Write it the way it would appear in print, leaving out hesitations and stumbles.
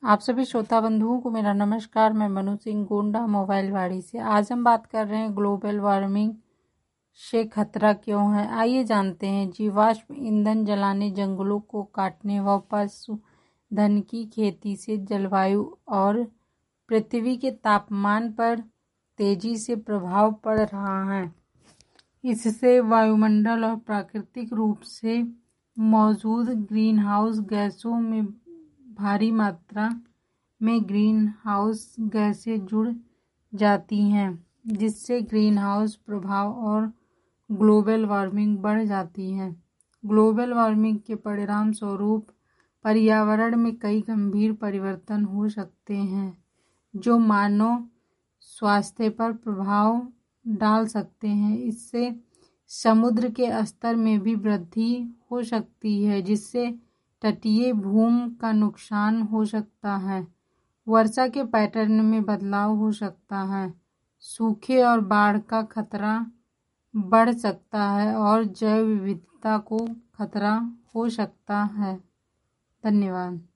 आप सभी श्रोता बंधुओं को मेरा नमस्कार। मैं मनु सिंह गोंडा मोबाइल वाड़ी से। आज हम बात कर रहे हैं ग्लोबल वार्मिंग से खतरा क्यों है। आइए जानते हैं। जीवाश्म ईंधन जलाने, जंगलों को काटने व पशुधन की खेती से जलवायु और पृथ्वी के तापमान पर तेजी से प्रभाव पड़ रहा है। इससे वायुमंडल और प्राकृतिक रूप से मौजूद ग्रीन हाउस गैसों में भारी मात्रा में ग्रीन हाउस गैसें जुड़ जाती हैं, जिससे ग्रीन हाउस प्रभाव और ग्लोबल वार्मिंग बढ़ जाती है। ग्लोबल वार्मिंग के परिणाम स्वरूप पर्यावरण में कई गंभीर परिवर्तन हो सकते हैं, जो मानव स्वास्थ्य पर प्रभाव डाल सकते हैं। इससे समुद्र के स्तर में भी वृद्धि हो सकती है, जिससे तटीय भूमि का नुकसान हो सकता है। वर्षा के पैटर्न में बदलाव हो सकता है, सूखे और बाढ़ का खतरा बढ़ सकता है और जैव विविधता को खतरा हो सकता है। धन्यवाद।